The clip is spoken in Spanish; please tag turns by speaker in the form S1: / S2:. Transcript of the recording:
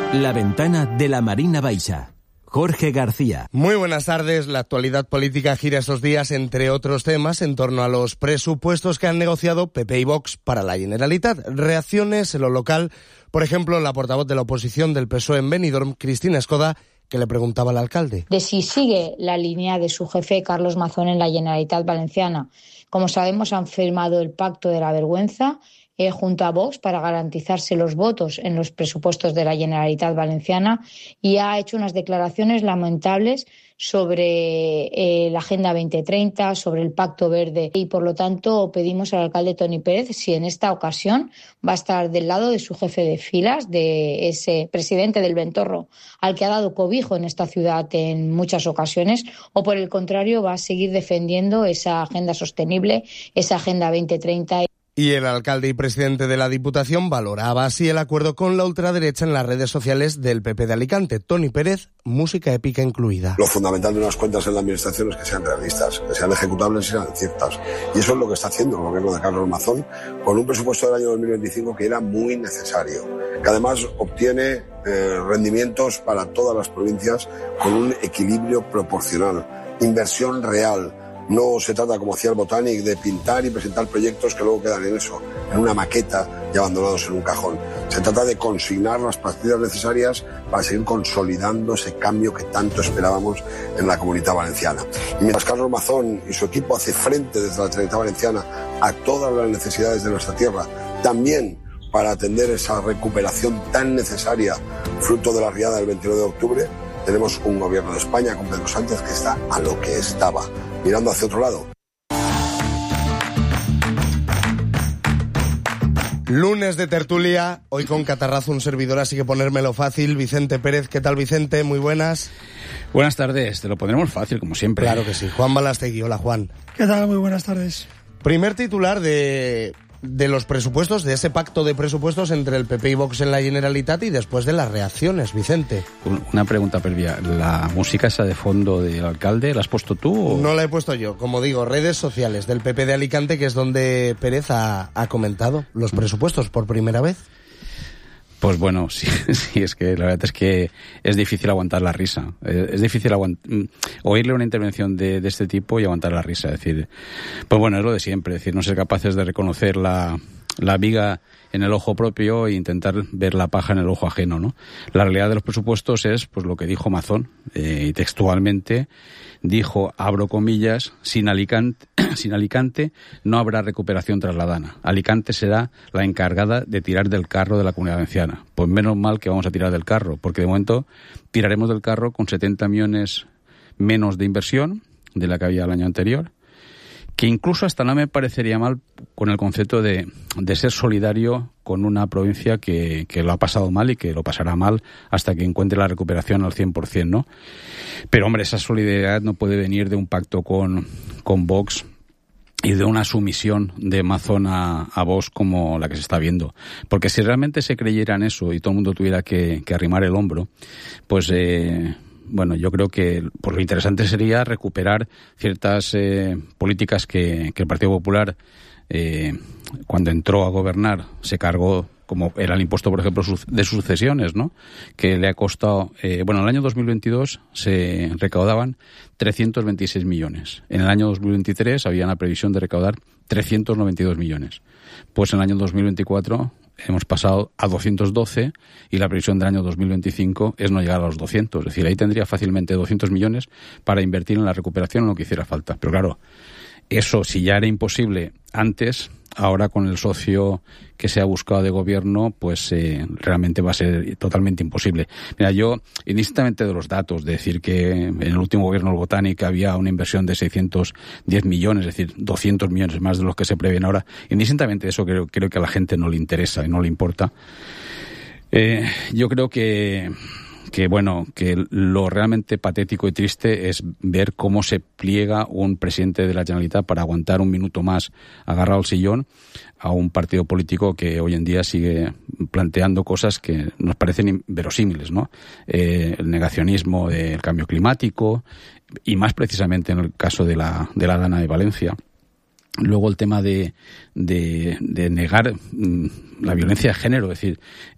S1: La ventana de la Marina Baixa. Jorge García.
S2: Muy buenas tardes. La actualidad política gira estos días, entre otros temas, en torno a los presupuestos que han negociado PP y Vox para la Generalitat. Reacciones en lo local, por ejemplo, la portavoz de la oposición del PSOE en Benidorm, Cristina Escoda, que le preguntaba al alcalde
S3: de si sigue la línea de su jefe Carlos Mazón en la Generalitat Valenciana. Como sabemos, han firmado el pacto de la vergüenza junto a Vox para garantizarse los votos en los presupuestos de la Generalitat Valenciana, y ha hecho unas declaraciones lamentables sobre la Agenda 2030, sobre el Pacto Verde, y por lo tanto pedimos al alcalde Toni Pérez si en esta ocasión va a estar del lado de su jefe de filas, de ese presidente del Ventorro al que ha dado cobijo en esta ciudad en muchas ocasiones, o por el contrario va a seguir defendiendo esa agenda sostenible, esa Agenda 2030.
S2: Y el alcalde y presidente de la Diputación valoraba así el acuerdo con la ultraderecha en las redes sociales del PP de Alicante. Toni Pérez, música épica incluida.
S4: Lo fundamental de unas cuentas en la administración es que sean realistas, que sean ejecutables y sean ciertas. Y eso es lo que está haciendo el gobierno de Carlos Mazón con un presupuesto del año 2025 que era muy necesario, que además obtiene rendimientos para todas las provincias con un equilibrio proporcional, inversión real. No se trata, como hacía el Botanic, de pintar y presentar proyectos que luego quedan en eso, en una maqueta y abandonados en un cajón. Se trata de consignar las partidas necesarias para seguir consolidando ese cambio que tanto esperábamos en la Comunidad Valenciana. Y mientras Carlos Mazón y su equipo hace frente desde la Generalitat Valenciana a todas las necesidades de nuestra tierra, también para atender esa recuperación tan necesaria fruto de la riada del 29 de octubre, tenemos un gobierno de España con Pedro Sánchez que está a lo que estaba, mirando hacia otro lado.
S2: Lunes de tertulia, hoy con catarrazo un servidor, así que ponérmelo fácil. Vicente Pérez, ¿qué tal, Vicente? Muy buenas.
S5: Buenas tardes, te lo pondremos fácil, como siempre.
S2: Claro que sí. Juan Balastegui, hola Juan.
S6: ¿Qué tal? Muy buenas tardes.
S2: Primer titular de los presupuestos, de ese pacto de presupuestos entre el PP y Vox en la Generalitat, y después de las reacciones, Vicente.
S5: Una pregunta previa, ¿la música esa de fondo del alcalde la has puesto tú? ¿O?
S2: No la he puesto yo, como digo, redes sociales del PP de Alicante, que es donde Pérez ha comentado los presupuestos por primera vez.
S5: Pues bueno, sí, es que la verdad es que es difícil aguantar la risa. Es difícil oírle una intervención de este tipo y aguantar la risa. Es decir, pues bueno, es lo de siempre. Es decir, no ser capaces de reconocer la viga en el ojo propio e intentar ver la paja en el ojo ajeno, ¿no? La realidad de los presupuestos es pues lo que dijo Mazón, y textualmente dijo, abro comillas, sin Alicante no habrá recuperación trasladana. Alicante será la encargada de tirar del carro de la Comunidad Valenciana. Pues menos mal que vamos a tirar del carro, porque de momento tiraremos del carro con 70 millones menos de inversión de la que había el año anterior, que incluso hasta no me parecería mal con el concepto de ser solidario con una provincia que lo ha pasado mal y que lo pasará mal hasta que encuentre la recuperación al 100%, ¿no? Pero, hombre, esa solidaridad no puede venir de un pacto con Vox y de una sumisión de Mazón a Vox como la que se está viendo. Porque si realmente se creyera en eso y todo el mundo tuviera que arrimar el hombro, pues bueno, yo creo que pues lo interesante sería recuperar ciertas políticas que el Partido Popular, cuando entró a gobernar, se cargó, como era el impuesto, por ejemplo, de sucesiones, ¿no? Que le ha costado, bueno, en el año 2022 se recaudaban 326 millones. En el año 2023 había una previsión de recaudar 392 millones. Pues en el año 2024 hemos pasado a 212 y la previsión del año 2025 es no llegar a los 200. Es decir, ahí tendría fácilmente 200 millones para invertir en la recuperación en lo que hiciera falta. Pero claro, eso si ya era imposible antes, ahora con el socio que se ha buscado de gobierno, pues realmente va a ser totalmente imposible. Mira, yo, indistintamente de los datos, de decir que en el último gobierno del Botanic había una inversión de 610 millones, es decir, 200 millones más de los que se prevén ahora, indistintamente de eso creo que a la gente no le interesa y no le importa. Yo creo que bueno, que lo realmente patético y triste es ver cómo se pliega un presidente de la Generalitat para aguantar un minuto más agarrado al sillón a un partido político que hoy en día sigue planteando cosas que nos parecen inverosímiles, ¿no? El negacionismo del cambio climático y más precisamente en el caso de la Dana de Valencia. Luego el tema de negar la violencia de género, es decir,